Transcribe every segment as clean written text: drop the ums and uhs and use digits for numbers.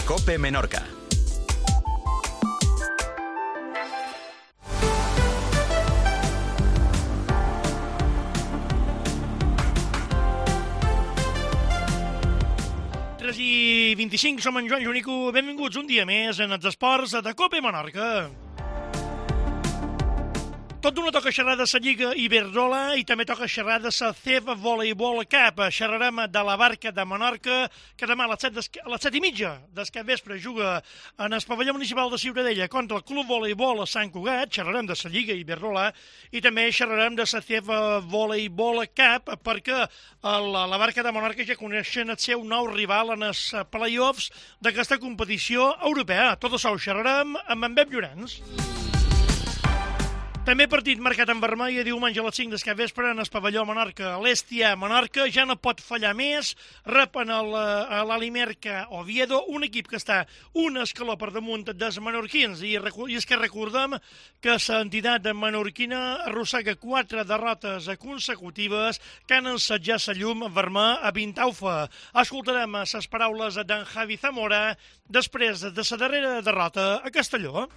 COPE Menorca. I 25, som en Joan Junico. Benvinguts un dia més en els esports de COPE Menorca. Tot d'una toca xerrar de la Lliga Iberdrola i també toca xerrar de la CEF Voleibol Cup. Xerrarem de la Barca de Menorca, que demà a les 7:30 del capvespre juga en el pavelló municipal de Ciutadella contra el Club Voleibol a Sant Cugat. Xerrarem de la Lliga Iberdrola i també xerrarem de la CEF Voleibol Cup perquè la Barca de Menorca ja coneixen el seu nou rival en els play-offs d'aquesta competició europea. Tot això ho xerrarem amb en Pep Llorenç. També partit marcat en vermell diumenge a les 5 del capvespre en el pavelló Menorca. L'Estia Menorca ja no pot fallar més. Repen l'Alimerca Oviedo, un equip que està un escaló per damunt dels menorquins. I és que recordem que l'entitat menorquina arrossega 4 derrotes consecutives que han ensatjat la llum vermell a Vintaufa. Escoltarem les paraules d'en Javi Zamora després de la darrera derrota a Castelló.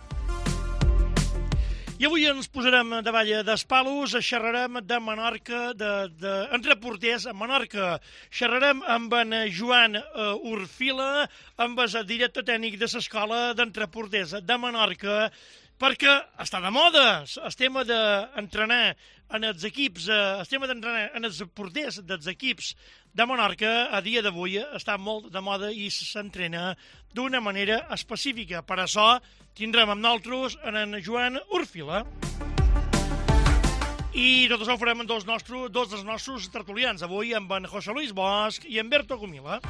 I avui ens posarem davall dels palos, xerrarem de Menorca, entre porters a Menorca. Xerrarem amb en Joan Urfila, amb el director tècnic de l'escola d'entreporters de Menorca, perquè està de moda el tema d'entrenar en els equips, el tema d'entrenar en els porters dels equips de Menorca a dia d'avui està molt de moda i s'entrena d'una manera específica. Per això tindrem amb nosaltres en Joan Urfila. I tot això ho farem amb dos dels nostres tertulians, avui amb en José Luis Bosch i en Berto Gomila.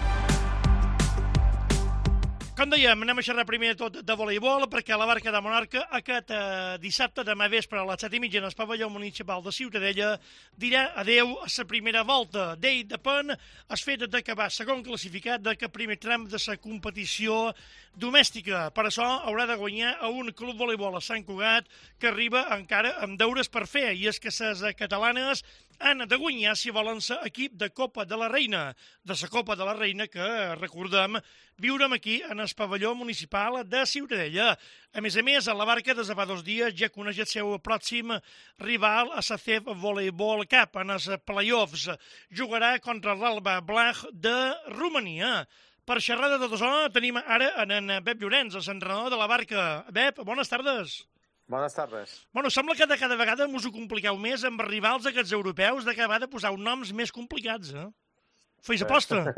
Com dèiem, anem a xerrar primer de tot de voleibol, perquè la Barca de Menorca aquest dissabte, demà vespre a les 7:30 en el pavelló municipal de Ciutadella, dirà adeu a la primera volta. D'ell depèn el fet d'acabar segon classificat d'aquest primer tram de la competició domèstica. Per això haurà de guanyar a un club voleibol a Sant Cugat que arriba encara amb deures per fer, i és que les catalanes han de guanyar si volen ser equip de Copa de la Reina, de la Copa de la Reina que, recordem, viurem aquí en el pavelló municipal de Ciutadella. A més, la Barca des de fa 2 dies ja coneix el seu pròxim rival a la CEF Voleibol Cup en els play-offs. Jugarà contra l'Alba Blanc de Romania. Per xerrar de tot això tenim ara en Pep Llorenç, l'entrenador de la Barca. Pep, bones tardes. Bones tardes. Bueno, sembla que de cada vegada us ho compliqueu més amb rivals aquests europeus, de cada vegada posar noms més complicats, eh? Feis aposta?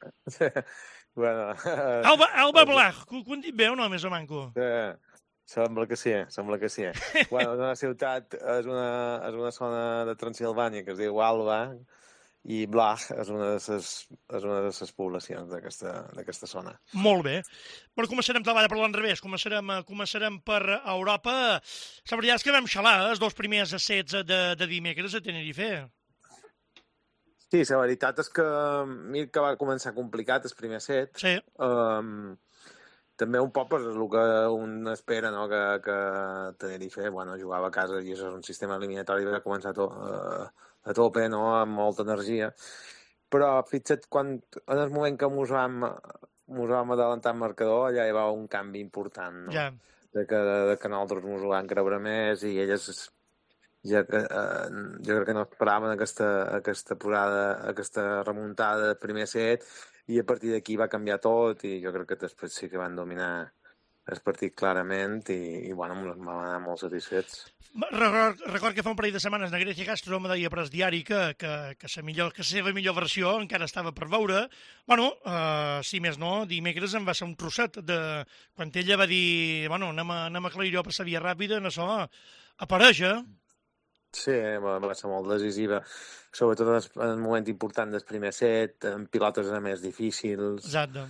Bueno... Alba Blanc, que ho han dit bé o no, més o manco? Sembla que sí. Bueno, una ciutat és una zona de Transilvània que es diu Alba, i Blach és una de les poblacions d'aquesta zona. Molt bé. Però començarem a per l'enrevés. Començarem per Europa. La veritat és que vam xalar els 2 primers assets de dimecres a Tenerife. Sí, la veritat és que mira que va començar complicat el primer set. Sí. També un poc per el que un espera, no? Que Tenerife jugava a casa i és un sistema eliminatori que va començar a tope, no? Amb molta energia. Però fixa't, en el moment que mos vam adelantar el marcador, allà hi va un canvi important, no? Ja. De que nosaltres mos ho vam creure més i elles jo crec que no esperaven aquesta posada, aquesta remuntada del primer set, i a partir d'aquí va canviar tot i jo crec que després sí que van dominar el partit clarament i vam anar molt satisfets. Record que fa un parell de setmanes la Grècia Castro me deia per el diari que la seva millor versió encara estava per veure. Bueno, si més no, dimecres em va ser un trosset de... Quan ella va dir, anem a aclarir-ho per la via ràpida, en això apareix, Sí, va ser molt decisiva, sobretot en el moment important del primer set, en pilotes més difícils. Exacte.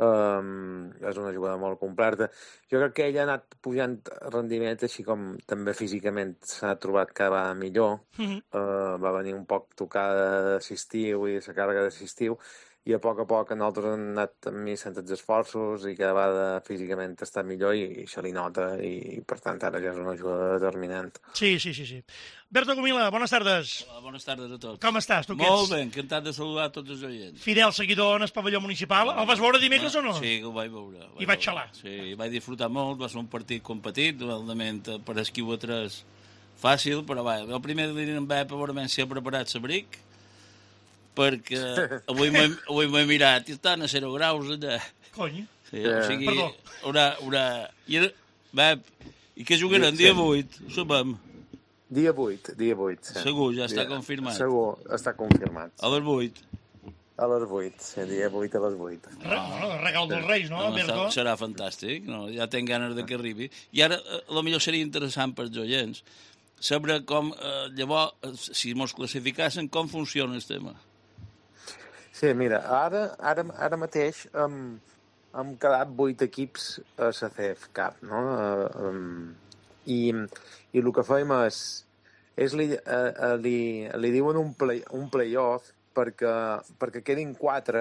És una jugada molt completa. Jo crec que ella ha anat pujant rendiment, així com també físicament s'ha trobat cada vegada millor. Va venir un poc tocada d'assistiu i la càrrega d'assistiu, i a poc nosaltres hem anat minimitzant els esforços i cada vegada físicament està millor i això li nota i per tant ara ja és una ajuda determinant. Sí. Berto Comila, bones tardes. Hola, bones tardes a tots. Com estàs? Tu Molt bé, encantat de saludar tots els oients. Fidel seguidor en el pavelló municipal. El vas veure dimecres o no? Sí, que ho vaig veure. I vaig xalar. Sí, vaig disfrutar molt, va ser un partit competit, realment per esquiu a 3 fàcil, però va, el primer dia em vaig veure si ha preparat l'abric, perquè avui m'he mirat i estan a 0 graus allà. Cony. Sí, o sigui, Perdó. I que jugaran dia 8, ho sabem. Dia 8, sí. Segur, ja està confirmat. Segur, està confirmat. A les 8. A les 8, sí, dia 8 a les 8. Regal dels Reis, no, Berto? Serà fantàstic, no? Ja tenc ganes de que arribi. I ara, potser seria interessant per els oients saber com, llavors, si mos classificassen, com funciona el tema. Sí, mira, ara mateix hem quedat 8 equips a la CF Cup, no? I el que fem és li diuen un play-off perquè quedin 4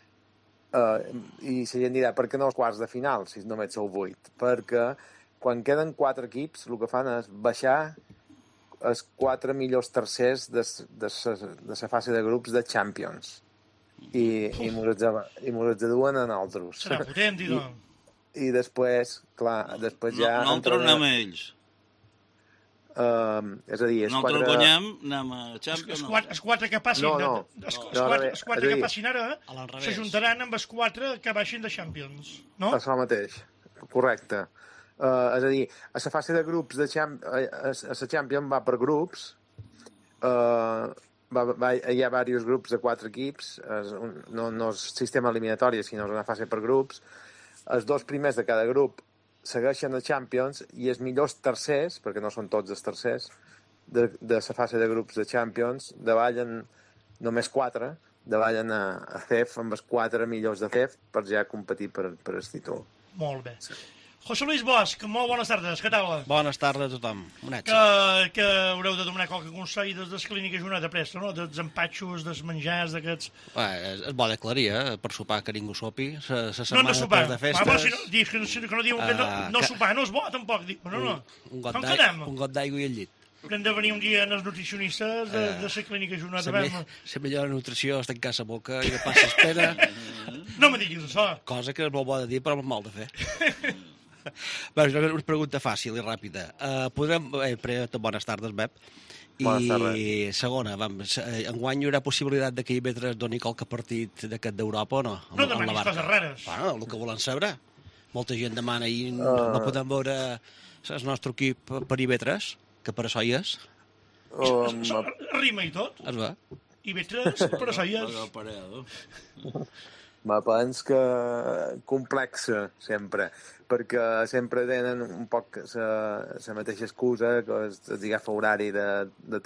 i la gent dirà, per què no els quarts de final si només sou 8? Perquè quan queden 4 equips el que fan és baixar els 4 millors tercers de la fase de grups de Champions i mos duen a nosaltres. Serà potent, idò. I després, clar, ja... Nosaltres anem a ells. És a dir, nosaltres guanyem, anem a Champions. Els 4 que passin els 4 que passin ara s'ajuntaran amb els 4 que baixin de Champions, no? Això mateix, correcte. És a dir, a la fase de grups a la Champions va per grups, hi ha diversos grups de 4 equips, no és sistema eliminatori, sinó és una fase per grups. Els 2 primers de cada grup segueixen a Champions i els millors tercers, perquè no són tots els tercers, de la fase de grups de Champions, davallen només 4, davallen a CEF amb els 4 millors de CEF per ja competir per el títol. Molt bé. Sí. José Luis Bosch, molt bones tardes, què tal? Bones tardes a tothom, un èxit. Que haureu de donar qualque consell des de les clíniques Juneta Presta, no? Dels empatxos, dels menjars, d'aquests... És bo d'aclarir, per sopar que ningú sopi, la setmana de festes... Però si no diuen que no sopar no és bo, tampoc, dic, no. Un got d'aigua i el llit. Hem de venir un dia als nutricionistes de la clínica Juneta. La millor nutrició és tancar la boca i de pas l'espera. No me diguis això. Cosa que és molt bo de dir, però molt de fer. Bé, una pregunta fàcil i ràpida. Bones tardes, Bep. I segona, enguany hi haurà possibilitat que IB3 doni qualque partit d'aquest d'Europa o no? No demanis coses rares. Bueno, el que volen saber. Molta gent demana i no podem veure el nostre equip per IB3, que per això hi és. Rima i tot. Es va. IB3, per això hi és. Me penso que complexa, sempre, perquè sempre tenen un poc la mateixa excusa, que és agafa horari de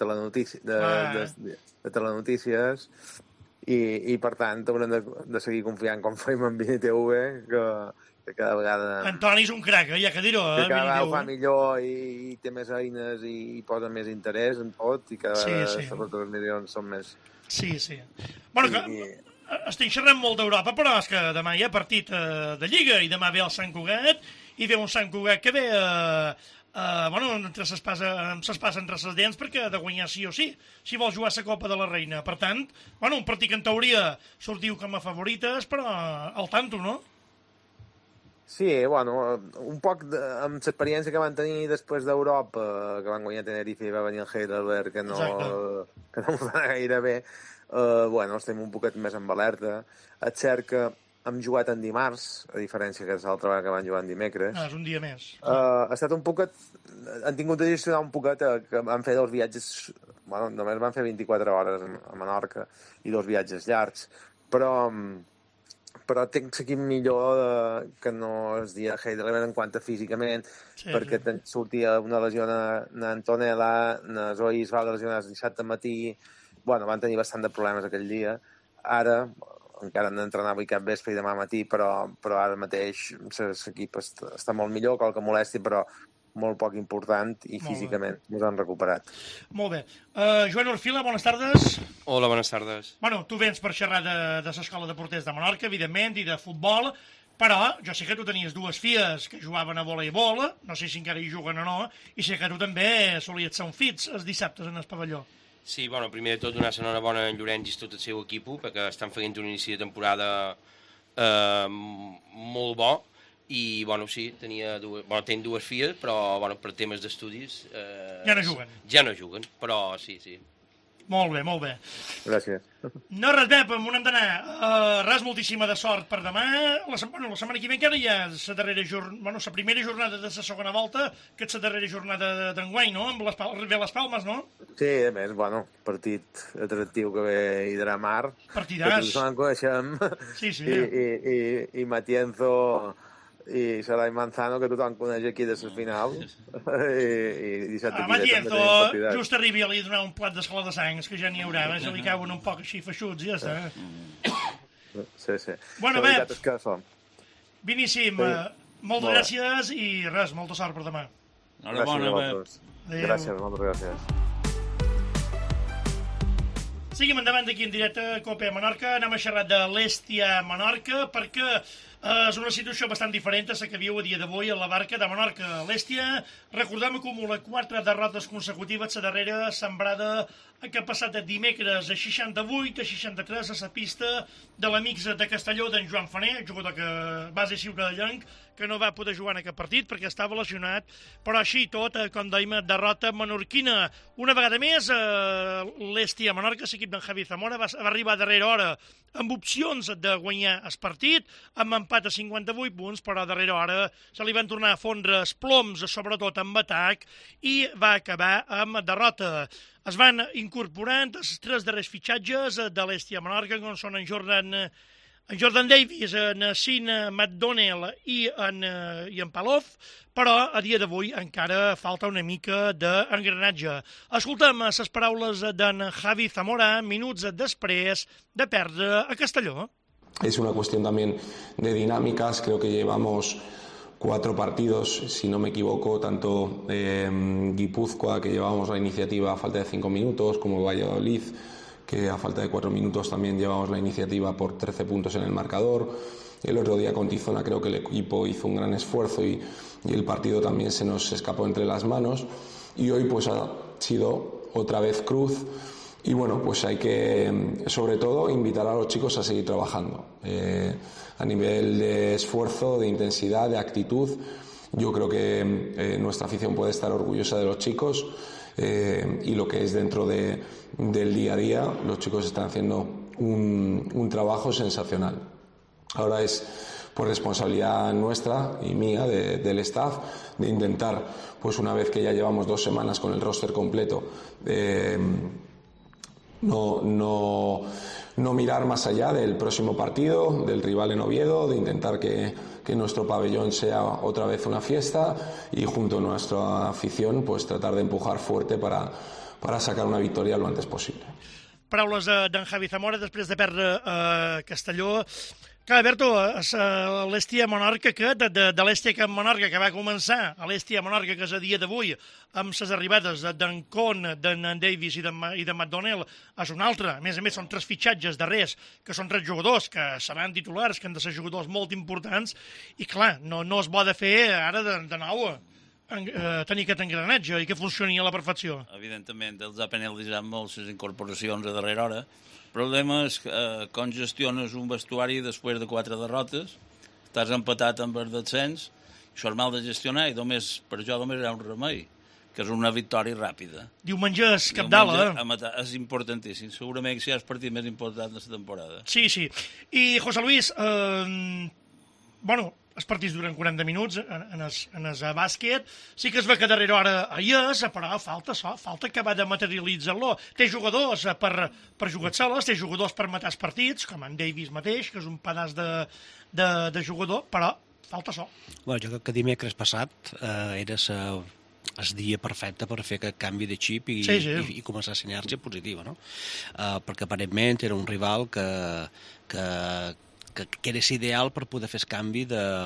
telenotícies, i per tant haurem de seguir confiant com fem en VTV, que cada vegada... Antoni és un crac, ja que dir-ho, que cada vegada ho fa millor i té més eines i posa més interès en tot, i cada vegada les retransmissions són més... Sí. Bueno, que... Estic xerrant molt d'Europa, però és que demà hi ha partit de Lliga i demà ve el Sant Cugat i ve un Sant Cugat que ve entre s'espasa entre les dents perquè ha de guanyar sí o sí, si vol jugar la Copa de la Reina. Per tant, un partit que en teoria sortiu com a favorites, però al tanto, no? Sí, un poc amb l'experiència que van tenir després d'Europa, que van guanyar Tenerife i va venir el Heidelberg, que no ho fa gaire bé. Estem un poquet més en alerta. És cert que hem jugat en dimarts, a diferència que l'altra vegada que van jugar en dimecres. És un dia més. Ha estat un poquet... Han tingut de gestionar un poquet que van fer 2 viatges... només van fer 24 hores a Menorca i 2 viatges llargs, però tinc l'equip millor que no es dia Heidelberg en quant a físicament, perquè sortia una lesió en Antonella, en Zoe es va lesionar el dissabte matí. Van tenir bastant de problemes aquell dia. Ara, encara han d'entrenar avui cap vespre i demà matí, però ara mateix l'equip està molt millor, qualque molèstia, però molt poc important i físicament ens han recuperat. Molt bé. Joan Orfila, bones tardes. Hola, bones tardes. Bueno, tu vens per xerrar de l'Escola de Porters de Menorca, evidentment, i de futbol, però jo sé que tu tenies dues filles que jugaven a voleibol, no sé si encara hi juguen o no, i sé que tu també solies ser un fits els dissabtes en el pavelló. Sí, bueno, primer de tot donar l'enhorabona a en Llorenç i tot el seu equip, perquè estan fent un inici de temporada molt bo, i, bueno, sí, tenc dues filles, però, bueno, per temes d'estudis... Ja no juguen. Ja no juguen, però sí, sí. Molt bé, molt bé. Gràcies. No, res, Pep, on hem d'anar? Res, moltíssima de sort per demà. La setmana que ve encara hi ha la primera jornada de la segona volta, que és la darrera jornada d'enguany, no? Amb les Palmes, no? Sí, a més, bueno, partit atractiu que ve Hidra Mar. Partidàs. Que tots en coneixem. Sí, sí. I Matienzo i Saray Manzano, que tothom coneix aquí de les finals. I dissabte Matienzo, just arribi a li donar un plat d'escola de sangs, que ja n'hi haurà, que li cauen un poc així feixuts, i ja està. Sí. Bueno, la veritat és que som. Viníssim, moltes gràcies i res, molta sort per demà. Enhorabona, Pep. Gràcies, moltes gràcies. Seguim endavant aquí en directe a Copa Menorca. Anem a xerrar de l'Hèstia Menorca perquè és una situació bastant diferent a la que viu a dia d'avui a la barca de Menorca. L'Hèstia, recordem, acumula 4 derrotes consecutives, la darrera sembrada que ha passat de dimecres a 68 a 63 a la pista de l'Amics de Castelló d'en Joan Faner, jugador que base ciutadellenc, que no va poder jugar en aquest partit perquè estava lesionat, però així tot, com dèiem, derrota menorquina. Una vegada més, l'Hèstia Menorca, l'equip d'en Javi Zamora, va arribar a darrera hora amb opcions de guanyar el partit, amb empat a 58 punts, però a darrera hora se li van tornar a fondre els ploms, sobretot amb atac, i va acabar amb derrota. Es van incorporant els 3 darrers fitxatges de l'Hèstia Menorca, com són en Jordan Davis, en Sin McDonnell i en Palov, però a dia d'avui encara falta una mica d'engranatge. Escoltem les paraules d'en Javi Zamora minuts després de perdre a Castelló. Es una cuestión también de dinámicas, creo que llevamos 4 partidos, si no me equivoco, tanto Guipúzcoa, que llevábamos la iniciativa a falta de 5 minutos, como Valladolid, que a falta de 4 minutos también llevamos la iniciativa por 13 puntos en el marcador. El otro día con Tizona creo que el equipo hizo un gran esfuerzo y el partido también se nos escapó entre las manos. Y hoy pues ha sido otra vez cruz. Y bueno, pues hay que, sobre todo, invitar a los chicos a seguir trabajando. A nivel de esfuerzo, de intensidad, de actitud, yo creo que nuestra afición puede estar orgullosa de los chicos y lo que es dentro del día a día, los chicos están haciendo un trabajo sensacional. Ahora es por responsabilidad nuestra y mía, del staff, de intentar, pues una vez que ya llevamos 2 semanas con el roster completo, no mirar más allá del próximo partido, del rival en Oviedo, de intentar que nuestro pabellón sea otra vez una fiesta y junto a nuestra afición pues tratar de empujar fuerte para sacar una victoria lo antes posible. Paraules d'en Javi Zamora després de perdre a Castelló. Clar, Alberto, l'Hèstia Menorca, de l'Hèstia Menorca que va començar a l'Hèstia Menorca, que és a dia d'avui, amb les arribades d'en Con, d'en Davis i de McDonnell, és un altre. A més, són 3 fitxatges darrers, que són 3 jugadors que seran titulars, que han de ser jugadors molt importants, i clar, no es pot fer ara de nou tenir aquest engranatge i que funcioni a la perfecció. Evidentment, els ha penalitzat molt les incorporacions a darrera hora. El problema és que quan gestiones un vestuari després de 4 derrotes, estàs empatat amb el descens, això és mal de gestionar i per això només hi ha un remei, que és una victòria ràpida. Diumenge és cabdal, És importantíssim. Segurament que serà el partit més important de la temporada. Sí. I, José Luis, els partits duren 40 minuts en el bàsquet. Sí que es ve que darrere hora hi és, però falta acabar de materialitzar-lo. Té jugadors per jugar soles, té jugadors per matar els partits, com en Davis mateix, que és un pedaç de jugador, però falta so. Bueno, jo crec que dimecres passat era el dia perfecte per fer aquest canvi de xip i començar a sinergia positiva, no? Perquè aparentment era un rival que era ideal per poder fer el canvi de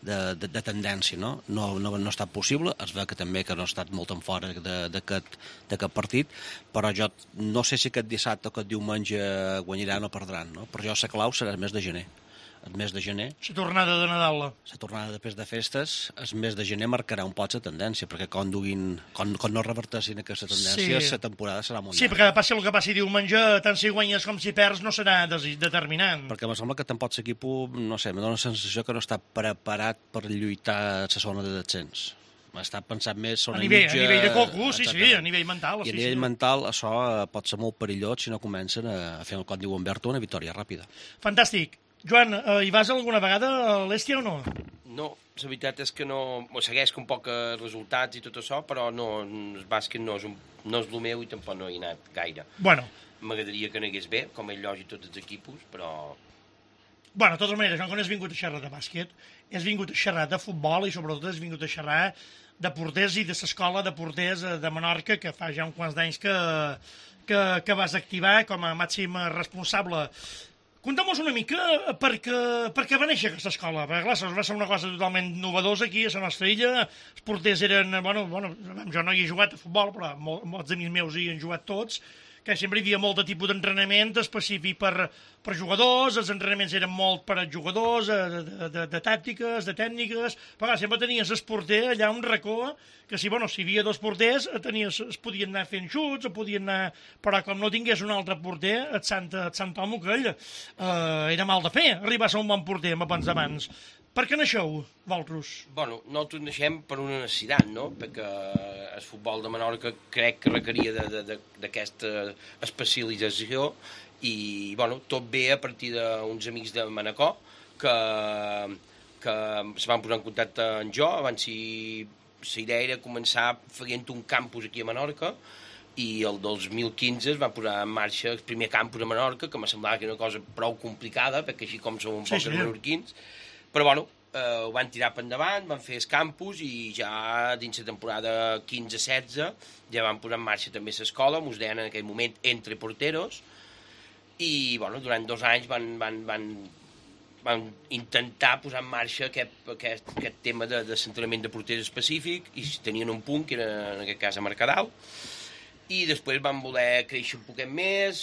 de tendència, no? No ha estat possible, es veu que també que no ha estat molt en fora d'aquest partit, però jo no sé si aquest dissabte o aquest diumenge guanyaran o perdran, no? Però jo la clau serà el mes de gener. El mes de gener... La tornada de Nadal. La tornada després de festes, el mes de gener marcarà un poc la tendència, perquè quan no revertessin aquesta tendència, la temporada serà molt llarga. Sí, perquè passi el que passi diumenge, tant si guanyes com si perds, no serà determinant. Perquè em sembla que tampoc l'equip, no sé, me dóna la sensació que no està preparat per lluitar a la zona de descens. Està pensat més a nivell de coco, sí, a nivell mental. I a nivell mental això pot ser molt perillós si no comencen a fer, com diu Humberto, una victòria ràpida. Fantàstic. Joan, hi vas alguna vegada a l'Èstia o no? No, la veritat és que no... Segueixo un poc resultats i tot això, però no, el bàsquet no és el meu i tampoc no hi he anat gaire. Bueno. M'agradaria que n'hagués bé, com és lògic tots els equipos, però... Bueno, de totes maneres, Joan, quan has vingut a xerrar de bàsquet, has vingut a xerrar de futbol i sobretot has vingut a xerrar de porters i de l'escola de porters de Menorca, que fa ja uns quants d'anys que vas activar com a màxim responsable. Contem-nos una mica per què va néixer aquesta escola, perquè clar, va ser una cosa totalment novedosa aquí a la nostra illa, els porters eren, jo no hi he jugat a futbol, però molts amics meus hi han jugat tots, que sempre hi havia molt de tipus d'entrenament específic per jugadors, els entrenaments eren molt per a jugadors, de tàctiques, de tècniques, però sempre tenies el porter allà un racó, que si hi havia dos porters, es podien anar fent xuts, però com no tingués un altre porter, et Sant Homo aquell, era mal de fer, arribar a ser un bon porter amb abans d'abans. Per què naixeu, vosaltres? Bueno, nosaltres naixem per una necessitat, no? Perquè el futbol de Menorca crec que requeria d'aquesta especialització i, bueno, tot ve a partir d'uns amics de Manacor que es van posar en contacte amb jo, abans la idea era començar fent un campus aquí a Menorca i el 2015 es va posar en marxa el primer campus a Menorca, que me semblava que era una cosa prou complicada, perquè així com som un poc menorquins, però bueno, ho van tirar per endavant, van fer el campus i ja dins la temporada 15-16 ja van posar en marxa també l'escola, mos deien en aquell moment Entre Porteros, i bueno, durant 2 anys van intentar posar en marxa aquest tema de centrament de porters específic i tenien un punt que era en aquest cas a Mercadal i després van voler créixer un poquet més,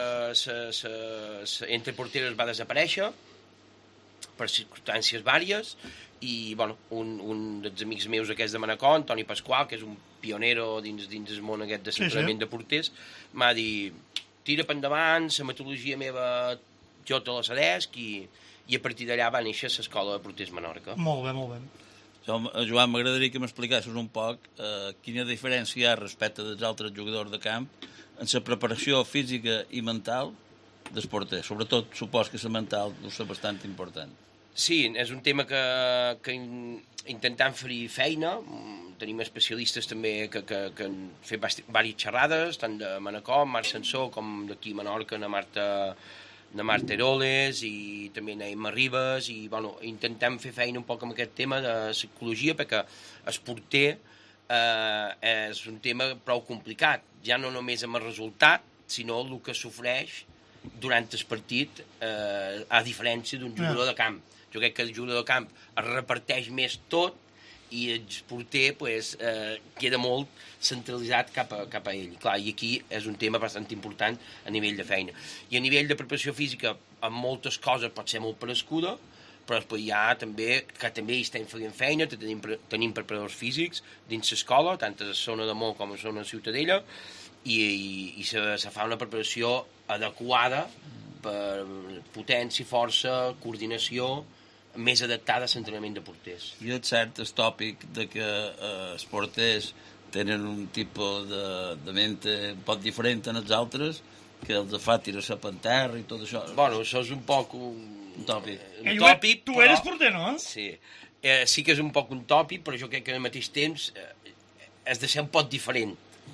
Entre Porteros va desaparèixer per circumstàncies vàries i bueno, un dels amics meus aquests de Manacor, Antoni Pasqual, que és un pionero dins el món aquest de centrament de porters, m'ha dit tira per endavant, la metodologia meva jo te la cedesc i a partir d'allà va néixer l'escola de porters Menorca. Molt bé, molt bé. Joan, m'agradaria que m'explicassis un poc quina diferència hi ha respecte dels altres jugadors de camp en la preparació física i mental dels porters. Sobretot, supos que la mental deu ser bastant important. Sí, és un tema que intentant fer feina, tenim especialistes també que han fet diverses xerrades, tant de Manacor, Marc Sansó, com d'aquí a Menorca, na Marta Eroles i també na Emma Ribas, i bueno, intentem fer feina un poc amb aquest tema de psicologia, perquè el porter és un tema prou complicat, ja no només amb el resultat, sinó el que sofreix durant el partit, a diferència d'un jugador de camp. Jo crec que el jugador de camp es reparteix més tot i el porter queda molt centralitzat cap a ell. Clar, i aquí és un tema bastant important a nivell de feina. I a nivell de preparació física, en moltes coses pot ser molt parescuda, però després hi ha també, que també hi estem fent feina, tenim preparadors físics dins l'escola, tant a la zona de Mó com a la zona de Ciutadella, i se fa una preparació adequada per potència, força, coordinació, més adaptada a l'entrenament de porters. I és cert el tòpic de que els porters tenen un tipus de mente un poc diferent en els altres, que els fa tirar-se per terra i tot això. Bueno, això és un poc un tòpic. Tu eres porter, no? Sí. Sí que és un poc un tòpic, però jo crec que al mateix temps has de ser un poc diferent.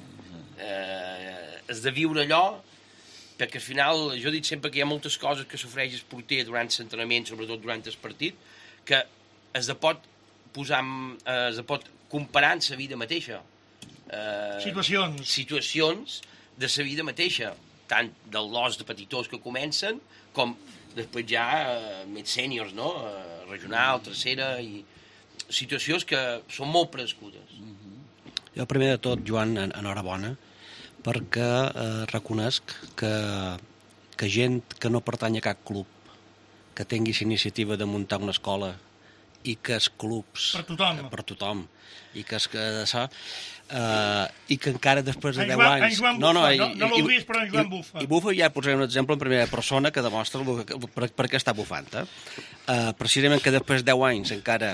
Has de viure allò, perquè al final, jo he dit sempre que hi ha moltes coses que sofreix el porter durant l'entrenament, sobretot durant el partit, que es pot comparar amb la vida mateixa. Situacions de la vida mateixa, tant del los de petitors que comencen, com després ja més sèniors, no? regional, tercera, i situacions que són molt prescudes. Jo, primer de tot, Joan, enhorabona, perquè reconesc que gent que no pertany a cap club, que tinguis iniciativa de muntar una escola i que els clubs... Per tothom. I que i que encara després de 10 anys... En Joan Bufa, no l'heu vist, però en Joan Bufa. I Bufa ja posaré un exemple en primera persona que demostra per què està bufant. Precisament que després de 10 anys encara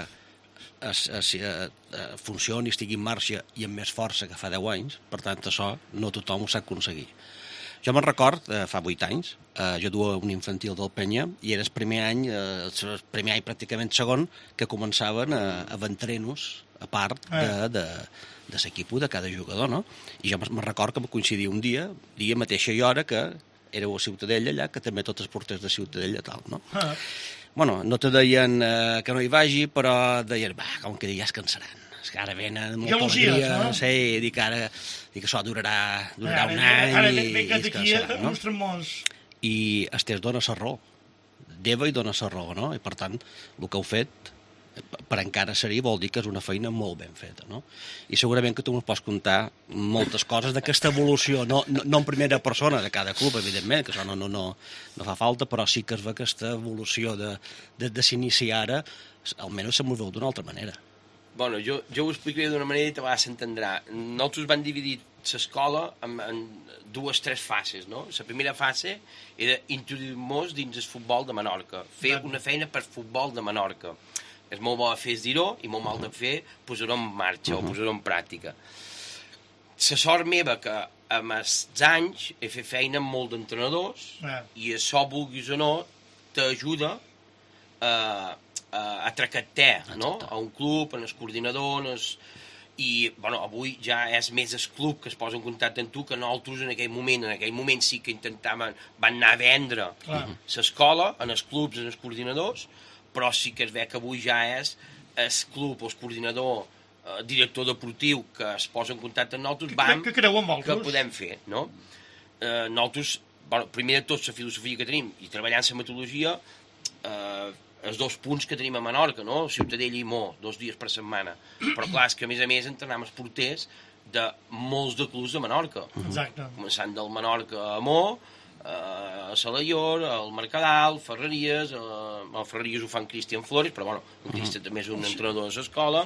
funcioni, estigui en marxa i amb més força que fa 10 anys, per tant, això no tothom ho sap aconseguir. Jo me'n record, fa 8 anys, jo duia un infantil del Penya i era el primer any pràcticament segon, que començaven a ventrenos a part de l'equip de cada jugador, no? I jo me'n record que coincidia un dia mateixa i hora que éreu a Ciutadella allà, que també tots els porters de Ciutadella tal, no? Bueno, no te deien que no hi vagi, però deien, com que ja es cansaran. És que ara venen molts dies, no? Sí, dic que això durarà un any ara ve que d'aquí mostren molts. I Estés dona la raó. Deva i dona la raó, no? I per tant, el que heu fet per encara seria vol dir que és una feina molt ben feta, no? I segurament que tu ens pots contar moltes coses d'aquesta evolució, no en primera persona de cada club, evidentment, que això no fa falta, però sí que es ve aquesta evolució de s'iniciar ara, almenys se m'ho veu d'una altra manera. Bueno, jo ho explicaré d'una manera i te vas entendrà. Nosaltres van dividir l'escola en 2-3 fases, no? La primera fase era introduir-nos dins el futbol de Menorca, fer una feina per futbol de Menorca. És molt bo fer dir-ho i molt mal de fer posar-ho en marxa o posar-ho en pràctica. La sort meva que amb els anys he fet feina amb molt d'entrenadors i això, vulguis o no, t'ajuda a tractar, no? A un club, en el coordinador, i bueno, avui ja és més el club que es posa en contacte amb tu que nosaltres en aquell moment sí que intentaven, van anar a vendre l'escola, en els clubs, en els coordinadors, però sí que es ve que avui ja és el club o el coordinador, director deportiu que es posa en contacte amb nosaltres, que podem fer, no? Nosaltres, primer de tot, la filosofia que tenim i treballant la metodologia, els 2 punts que tenim a Menorca, no? Ciutadella i Mo, 2 dies per setmana. Però clar, és que a més entrenem els porters de molts de clubs de Menorca. Exacte. Començant del Menorca a Mo, a Salallor, al Mercadal, Ferreries, el Ferreries ho fan Cristian Flores, però bueno, el Cristian també és un entrenador de l'escola.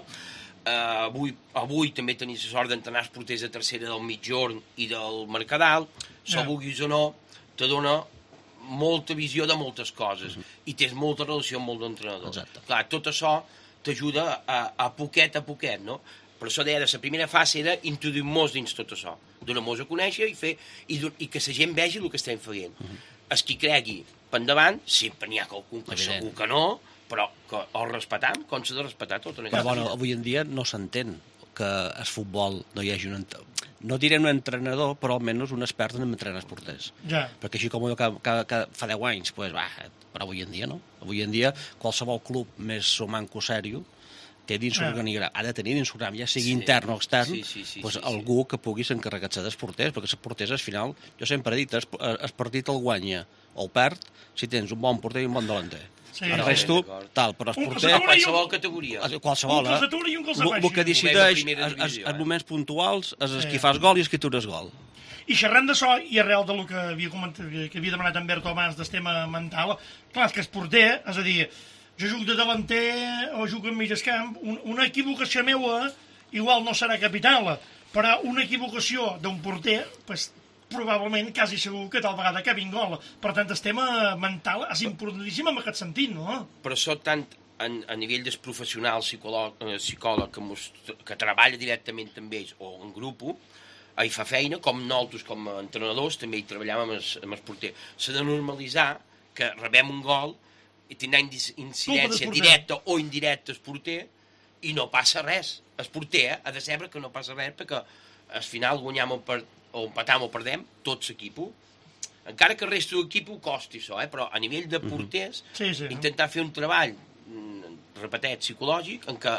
Avui també tenim la sort d'entrenar els porters de tercera del Mitjorn i del Mercadal. Vulguis o no, te dona molta visió de moltes coses i tens molta relació amb molts entrenadors. Clar, tot això t'ajuda a poquet, no? Per això deia, la primera fase era introduir-nos dins tot això, donar-nos a conèixer i que la gent vegi el que estem fent. El qui cregui per endavant, sempre n'hi ha qualcun que segur que no, però que el respetam, com s'ha de respetar tot. Però bueno, avui en dia no s'entén que el futbol no hi hagi no diré un entrenador, però almenys un expert en entrenar els porters. Perquè així com jo que fa 10 anys, però avui en dia no. Avui en dia qualsevol club més manco sèrio té dins l'organigrama, ha de tenir dins l'organigrama, ja sigui intern o extern, algú que pugui s'encarregar-se dels porters, perquè els porters al final, jo sempre he dit, el partit el guanya o el perd si tens un bon porter i un bon delanter. El resto, tal, però els porters... Qualsevol categoria. Qualsevol, el que decideix els moments puntuals és el qui fas gol i el qui atures gol. I xerrant d'això, i arrel del que havia demanat en Berto abans del tema mental, clar, és que el porter, és a dir, jo jugo de delanter o jugo en mig camp, una equivocació meua igual no serà capital, però una equivocació d'un porter, probablement, quasi segur que tal vegada acabi en gol. Per tant, el tema mental és importantíssim en aquest sentit, no? Per això, tant a nivell del professional psicòleg que treballa directament amb ells o en grup, hi fa feina, com nosaltres, com a entrenadors, també hi treballem amb el porter. S'ha de normalitzar que rebem un gol i tindrem incidència directa o indirecta al porter i no passa res. El porter ha de saber que no passa res perquè al final guanyem o empatam o perdem tot l'equip. Encara que el resta de l'equip costi això, però a nivell de porters intentar fer un treball, repetit, psicològic, en què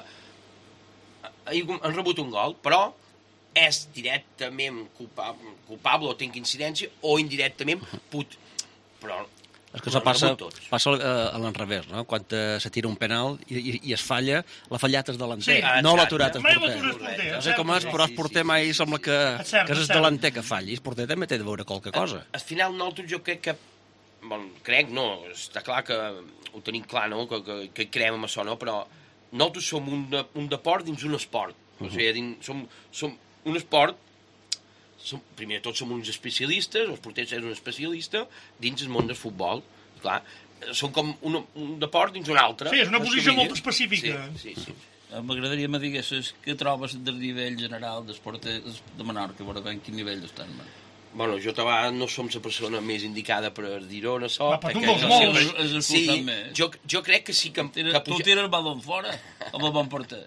han rebut un gol, però és directament culpable o tinc incidència o indirectament però És que això passa a l'enrevés, no? Quan se tira un penal i es falla, la fallata és delanter, no l'aturat és porter. No sé com és, però el porter mai sembla que és el delanter que falli. El porter també té de veure qualque cosa. Al final, nosaltres jo crec que... Bon, crec, no, està clar que ho tenim clar, no?, que creiem en això, no?, però nosaltres som un deport dins un esport. O sigui, som un esport, primer de tot som uns especialistes, els porters és un especialista dins el món del futbol, clar. Són com un deport dins un altre. Sí, és una posició molt específica. Sí. M'agradaria me diguessis què trobes del nivell general dels porters de Menorca, a veure en quin nivell estan. Bueno, jo no som la persona més indicada per dir-ho en això. Però tu vols molt. Sí, jo crec que sí que... Tu tires el balon fora, amb el bon porter.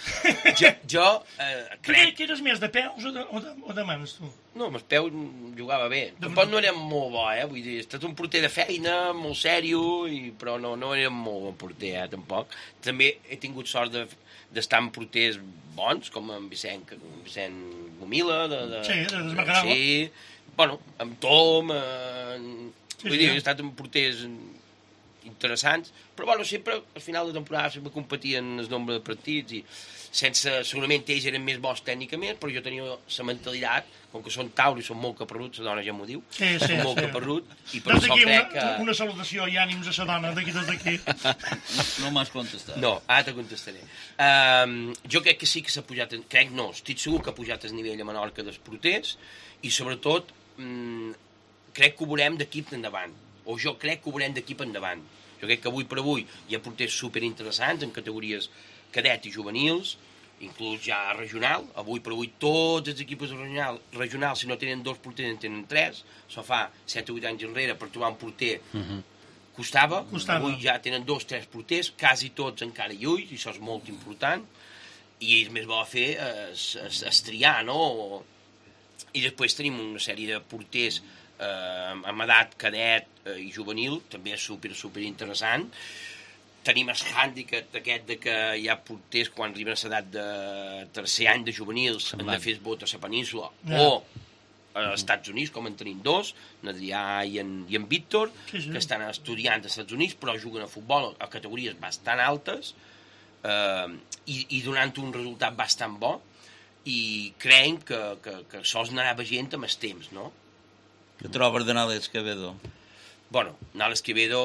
Jo crec... Que eres més de peus o de mans, tu? No, amb els peus jugava bé. Tampoc no érem molt bo, vull dir, he estat un porter de feina, molt sèrio, però no érem molt bon porter, tampoc. També he tingut sort d'estar amb porters bons, com en Vicent Gomila, sí, de Desmarcanagua. Sí, bueno, amb Tom, vull dir, he estat amb porters interessants, però bueno, sempre al final de temporada sempre competien el nombre de partits i segurament ells eren més bons tècnicament, però jo tenia la mentalitat, com que són tauri, són molt caparruts, la dona ja m'ho diu, són molt caparruts, i per això crec que... Una salutació i ànims a la dona d'aquí des d'aquí. No m'has contestat. No, ara te contestaré. Jo crec que sí que s'ha pujat, estic segur que ha pujat el nivell a Menorca dels porters, i sobretot crec que ho veurem d'equip endavant, o jo crec que ho veurem d'equip endavant. Jo crec que avui per avui hi ha porters superinteressants en categories cadet i juvenils, inclús ja regional. Avui per avui tots els equips regionals, si no tenen 2 porters, en tenen 3. Això fa 7 o 8 anys enrere per trobar un porter costava. Avui ja tenen 2 o 3 porters, quasi tots encara lluís, i això és molt important. I és més bo fer es triar, no? I després tenim una sèrie de porters amb edat cadet i juvenil, també és super interessant. Tenim el hàndicap aquest de que hi ha porters quan arriben a l'edat de tercer any de juvenils han de fer el vot a la península o als Estats Units, com en tenim 2, n'Adrià i en Víctor, que estan estudiant als Estats Units, però juguen a futbol a categories bastant altes i donant un resultat bastant bo, i creiem que això es anarà veient amb el temps, no? Què trobes d'anar a l'Esquevedo? Bueno, anar a l'Esquevedo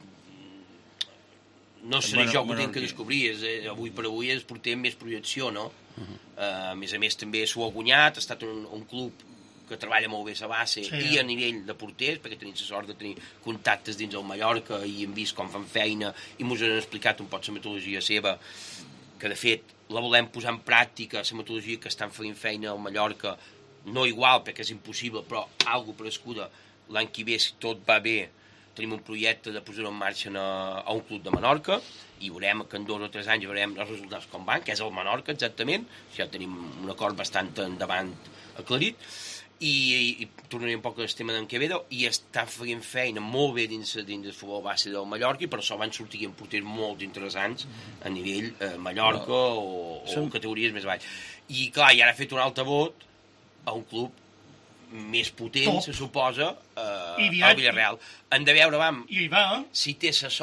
no seré jo que ho tinc que descobrir, avui per avui és porter amb més projecció, no? A més també s'ho ha guanyat, ha estat un club que treballa molt bé a base i a nivell de porters, perquè tenim la sort de tenir contactes dins del Mallorca i hem vist com fan feina i ens han explicat un poc la metodologia seva, que de fet la volem posar en pràctica, la metodologia que estan fent feina al Mallorca, no igual perquè és impossible, però alguna prescuda l'any que ve, si tot va bé, tenim un projecte de posar-ho en marxa a un club de Menorca i veurem que en 2 o 3 anys veurem els resultats com van, que és el Menorca exactament, ja tenim un acord bastant endavant aclarit, i tornaré un poc al tema d'en Quevedo, i està fent feina molt bé dins el futbol base del Mallorca, i per això van sortir en porters molt interessants a nivell Mallorca o categories més baix. I clar, i ara ha fet un altre vot a un club més potent, se suposa, al Villarreal. Hem de veure, si té la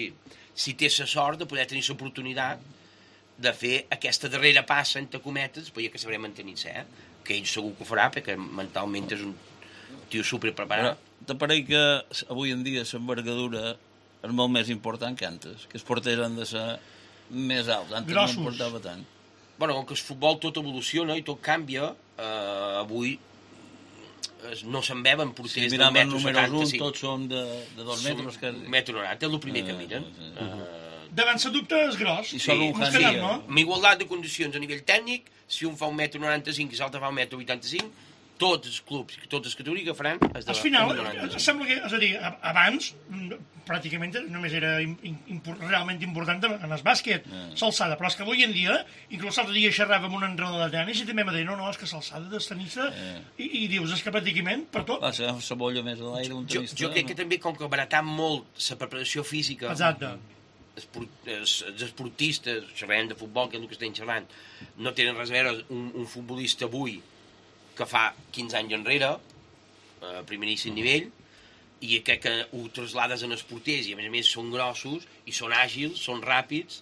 sort de poder tenir l'oportunitat de fer aquesta darrera passa, entre cometes, perquè que sabrem mantenir-se, que ell segur que ho farà, perquè mentalment és un tio superpreparat. Te pareix que avui en dia l'envergadura és molt més important que antes, que els porters han de ser més alts, antes no importava tant. Bueno, com que el futbol tot evoluciona i tot canvia, avui no se'n veuen porters de 1,75 m. Tots són de 2 metres. 1,90 m, és el primer que miren. Davant la dubte és gros. Amb igualtat de condicions a nivell tècnic, si un fa 1,95 m i l'altre fa 1,85 m, tots els clubs, totes les categories que faran és de 1,90 m. Al final, sembla que, és a dir, abans pràcticament només era realment important en el bàsquet, l'alçada, però és que avui en dia, inclús l'altre dia xerrava amb un entrenador de tenis i també em deia, no, és que l'alçada del tenista, i dius, és que pràcticament per tot. La bolla més a l'aire, un tenista... Jo crec que també, com que baratar molt la preparació física... Exacte. Els esportistes, xerrem de futbol, que és el que estem xerrant, no tenen res a veure un futbolista avui que fa 15 anys enrere, a primeríssim nivell, i crec que ho traslades en els porters, i a més són grossos, i són àgils, són ràpids.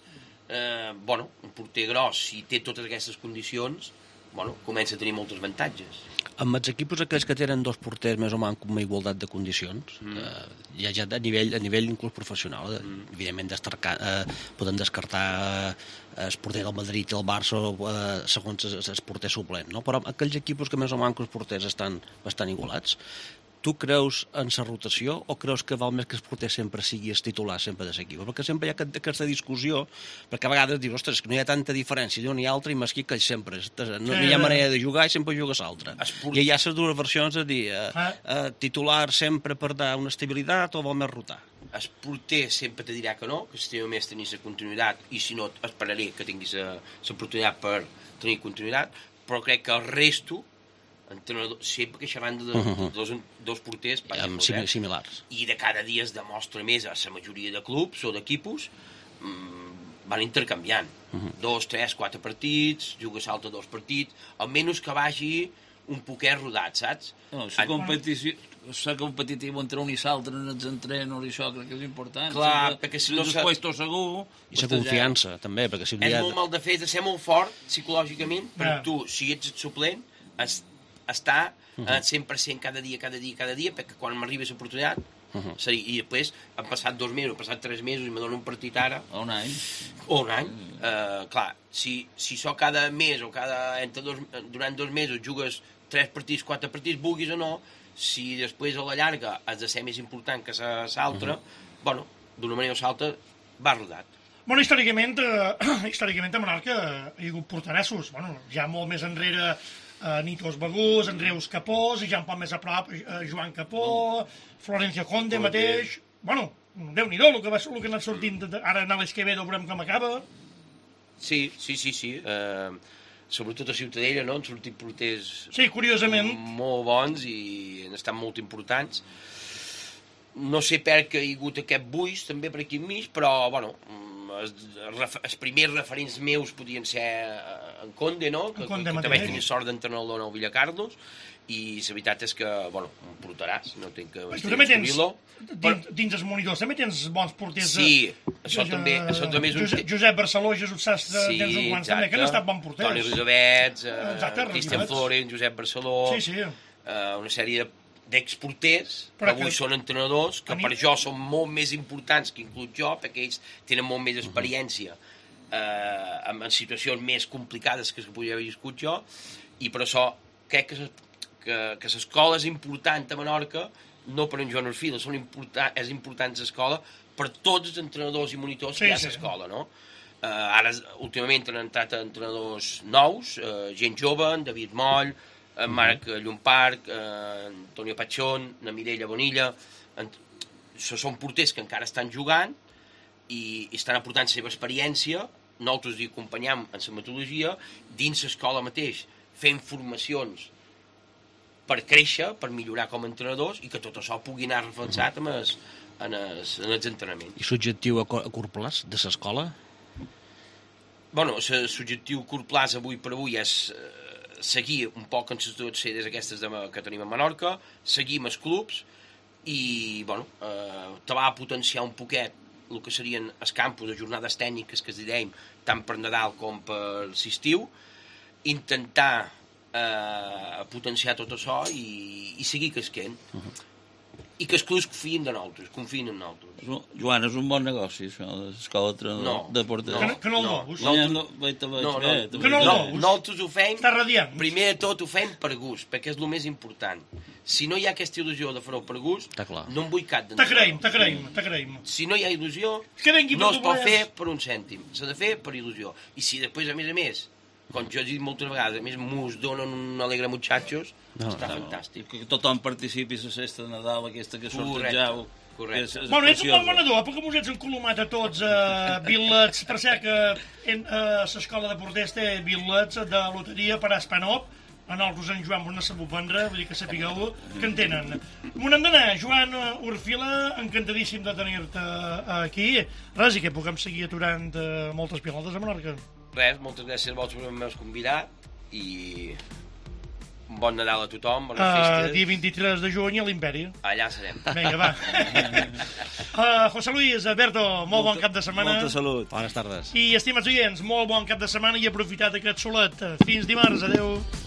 Un porter gros, si té totes aquestes condicions, comença a tenir molts avantatges. Amb els equips aquells que tenen dos porters més o menys amb igualtat de condicions, ja a nivell inclús professional, evidentment poden descartar el porter del Madrid i el Barça segons el porter suplent, no? Però aquells equips que més o menys els porters estan bastant igualats, tu creus en la rotació o creus que val més que el porter sempre sigui el titular sempre de l'equip? Perquè sempre hi ha aquesta discussió, perquè a vegades dius, ostres, que no hi ha tanta diferència d'un i altre i mesquí que sempre no hi ha manera de jugar i sempre jugues l'altre. I hi ha les dues versions de dir titular sempre per dar una estabilitat o val més rotar? El porter sempre te dirà que no, que si només tenir la continuïtat i si no esperaré que tinguis l'oportunitat per tenir continuïtat, però crec que el resto entrenador, sempre que xerrant de dos porters similars, i de cada dia es demostra més a la majoria de clubs o d'equipos van intercanviant 2, 3, 4 partits, juga salta 2 partits, almenys que vagi un poquet rodat, saps? Ser competitiu entre un i l'altre en els entrenos i això crec que és important. Clar, perquè si no després tot segur... I la confiança, també, perquè si és molt mal de fer, de ser molt fort psicològicament, perquè tu, si ets suplent, està 100% cada dia, perquè quan m'arriba l'oportunitat, i després han passat 2 mesos, han passat 3 mesos i me donen un partit ara... O un any. Clar, si so cada mes o durant 2 mesos jugues 3 partits, 4 partits, vulguis o no, si després a la llarga has de ser més important que l'altre, d'una manera o l'altra va rodat. Històricament a Menorca hi ha hagut porteressos, ja molt més enrere Nitos Bagús, Andreus Capós, i ja un poc més a prop Joan Capó, Florencio Conde mateix... Déu-n'hi-do el que ha anat sortint ara a l'Esquevedo, veurem com acaba. Sí. Sobretot a Ciutadella, no? Han sortit porters curiosament molt bons i han estat molt importants. No sé per què hi ha hagut aquest buix també per aquí enmig, però els primers referents meus podien ser en Conde, no? Que també tenia sort d'entrenador en el Villacarlos, i la veritat és que, em portaràs, no tinc que... Tu també tens, dins els monitors, també tens bons porters... Sí, això també és un... Josep Barceló, Jesús Sastre, tens uns quants també, que han estat bons porters. Toni Rosabets, Cristian Florent, Josep Barceló... Una sèrie d'exporters, que avui són entrenadors, que per jo són molt més importants que inclús jo, perquè ells tenen molt més experiència en situacions més complicades que podria haver viscut jo, i per això crec que l'escola és important a Menorca, no per en Joan Orfila, és important l'escola per tots els entrenadors i monitors que hi ha a l'escola, no? Ara, últimament, han entrat entrenadors nous, gent jove, en David Moll, en Marc Llomparc, Antonio Pachón, na Mireia Bonilla... Són porters que encara estan jugant i estan aportant la seva experiència, nosaltres hi acompanyam en la metodologia, dins l'escola mateix, fent formacions per créixer, per millorar com a entrenadors i que tot això pugui anar reflexat en els entrenaments. I l'objectiu a curt plaç de l'escola? L'objectiu a curt plaç avui per avui és seguir un poc en les dues sedes aquestes que tenim a Menorca, seguir amb els clubs i acabar a potenciar un poquet el que serien els campus de jornades tècniques que es dèiem tant per Nadal com per l'estiu, intentar potenciar tot això i seguir casquent. I que els clubs confien en nosaltres. Joan, és un bon negoci, això, l'escola de porters. Que no el dous. Nosaltres ho fem, està radiant. Primer de tot ho fem per gust, perquè és el més important. Si no hi ha aquesta il·lusió de fer-ho per gust, no en vull cap d'entrenador. T'agraïm. Si no hi ha il·lusió, no es pot fer per un cèntim, s'ha de fer per il·lusió. I si després, a més, com jo he dit moltes vegades, a més mos donen un alegre muchachos, està fantàstic. Que tothom participi a la festa de Nadal, aquesta que sortegeu. Correcte. Ets un bon venedor, perquè mos ets encolomat a tots bitllets. Per cert, que l'escola de porters té bitllets de loteria per a Espanop. A nosaltres en Joan no sabut vendre, vull dir que sapigueu que en tenen. M'ho n'hem d'anar, Joan Orfila, encantadíssim de tenir-te aquí. Res, i que puguem seguir aturant moltes pilades a Menorca. Res, moltes gràcies a vosaltres per haver-me convidat i Un bon Nadal a tothom, bones festes. Dia 23 de juny a l'Imperi. Allà serem. Vinga, va. José Luis, Berto, molt bon cap de setmana. Molta salut. Bones tardes. I, estimats oients, molt bon cap de setmana i aprofitat aquest solet. Fins dimarts, adeu.